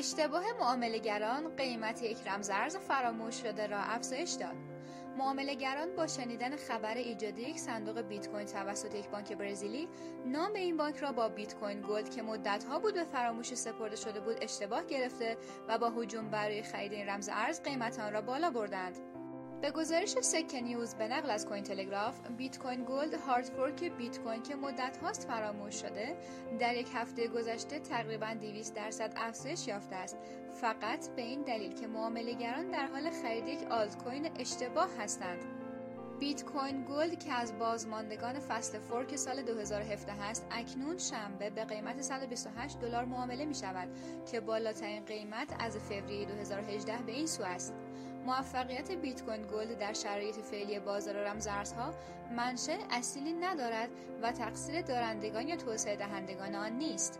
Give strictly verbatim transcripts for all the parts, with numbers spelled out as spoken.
اشتباه معامله‌گران قیمت یک رمز ارز فراموش شده را افزایش داد. معامله‌گران با شنیدن خبر ایجاد یک صندوق بیت کوین توسط یک بانک برزیلی، نام این بانک را با بیت کوین گلد که مدت‌ها بود به فراموشی سپرده شده بود اشتباه گرفته و با هجوم برای خرید این رمز ارز قیمت آن را بالا بردند. به گزارش سکه نیوز به نقل از کوین تلگراف، بیت کوین گلد هارد فورک بیت کوین که مدت هاست فراموش شده، در یک هفته گذشته تقریباً دویست درصد افزایش یافته است، فقط به این دلیل که معامله‌گران در حال خرید یک آلت کوین اشتباه هستند. بیت کوین گلد که از بازماندگان فصل فورک سال دو هزار و هفده است، اکنون شنبه به قیمت صد و بیست و هشت دلار معامله می شود که بالاترین قیمت از فوریه دو هزار و هجده به این سو است. موفقیت بیت کوین گلد در شرایط فعلی بازار رمزارزها منشأ اصیلی ندارد و تقصیر دارندگان یا توسعه دهندگان آن نیست.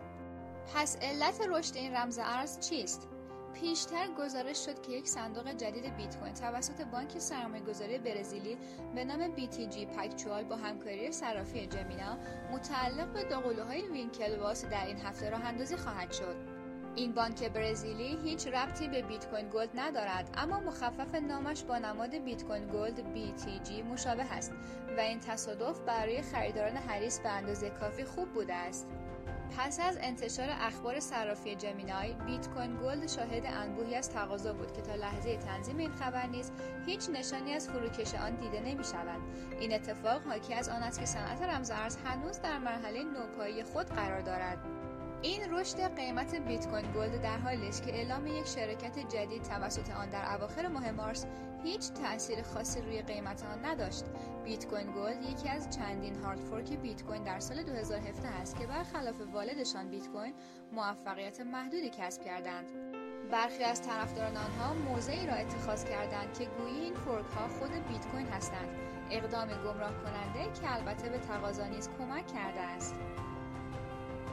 پس علت رشد این رمز ارز چیست؟ پیشتر گزارش شد که یک صندوق جدید بیت کوین توسط بانک سرمایه‌گذاری برزیلی به نام بی تی جی پکچوال با همکاری صرافی جمینا متعلق به دوقلوهای وینکلواس در این هفته راه اندازی خواهد شد. این بانک برزیلی هیچ ربطی به بیت کوین گلد ندارد، اما مخفف نامش با نماد بیت کوین گلد بی تی جی مشابه است و این تصادف برای خریداران حریص به اندازه کافی خوب بوده است. پس از انتشار اخبار صرافی جمینای، بیت کوین گلد شاهد انبوهی از تقاضا بود که تا لحظه تنظیم این خبر نیز هیچ نشانی از فروکش آن دیده نمی شود. این اتفاق حاکی از آن است که صنعت رمز ارز هنوز در مرحله نوپایی خود قرار دارد. این رشد قیمت بیت کوین گلد در حالی است که اعلام یک شرکت جدید توسط آن در اواخر ماه مارس هیچ تأثیر خاصی روی قیمت آن نداشت. بیت کوین گلد یکی از چندین هارد فورک بیت کوین در سال دو هزار و هفده است که برخلاف والدشان بیت کوین موفقیت محدودی کسب کردند. برخی از طرفداران آنها موضعی را اتخاذ کردند که گویی این فورک ها خود بیت کوین هستند، اقدام گمراه کننده که البته به تقاضا نیز کمک کرده است.